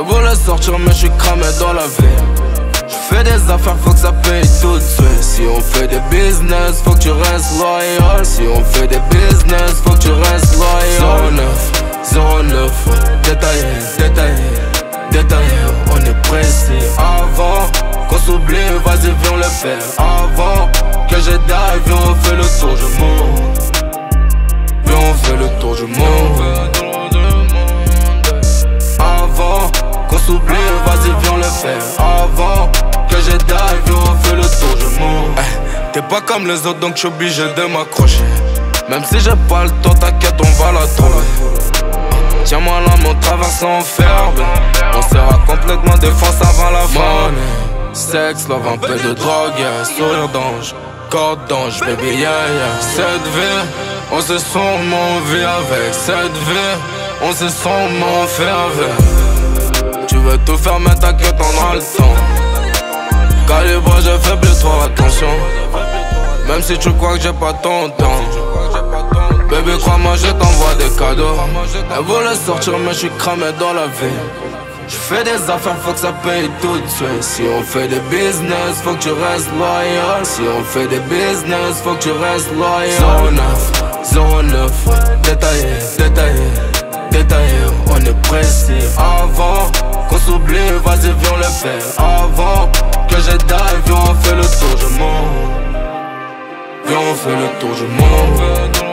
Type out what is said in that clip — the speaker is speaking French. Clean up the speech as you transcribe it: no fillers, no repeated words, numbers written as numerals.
Elle voulait sortir mais je suis cramé dans la vie. J'fais des affaires, faut que ça paye tout de suite. Si on fait des business, faut que tu restes loyal. Si on fait des business, faut que tu restes loyal. 09, détaillé, on est pressé. Avant qu'on s'oublie, vas-y viens on le fait. Avant que je die, viens on fait le tour du monde. Viens on fait le tour du monde. Avant qu'on s'oublie, vas-y viens on le fait. Avant que je die, viens on fait le tour du monde. T'es pas comme les autres donc j'suis obligé de m'accrocher. Même si j'ai pas le temps, t'inquiète on va la trouver. Tiens-moi la main, on traverse en fer. On sera complètement défense avant la fin. Sexe, love, un peu de drogue, yeah. Sourire d'ange, corps d'ange, baby, yeah, yeah. Cette vie, on sait sûrement vie avec. Cette vie, on sait sûrement faire avec. Tu veux tout faire mais t'inquiète, on aura le temps. Calibre, j'ai fait plus trop attention. Même si tu crois que j'ai pas ton temps. Bébé crois-moi je t'envoie des cadeaux. Elle voulait sortir mais je suis cramé dans la vie. J'fais des affaires, faut que ça paye tout de suite. Si on fait des business, faut que tu restes loyal. Si on fait des business, faut que tu restes loyal. 09, détaillé, on est pressé. Avant qu'on s'oublie, vas-y viens on le fait. Avant que je die, viens on fait le tour du monde. Viens on fait le tour du monde.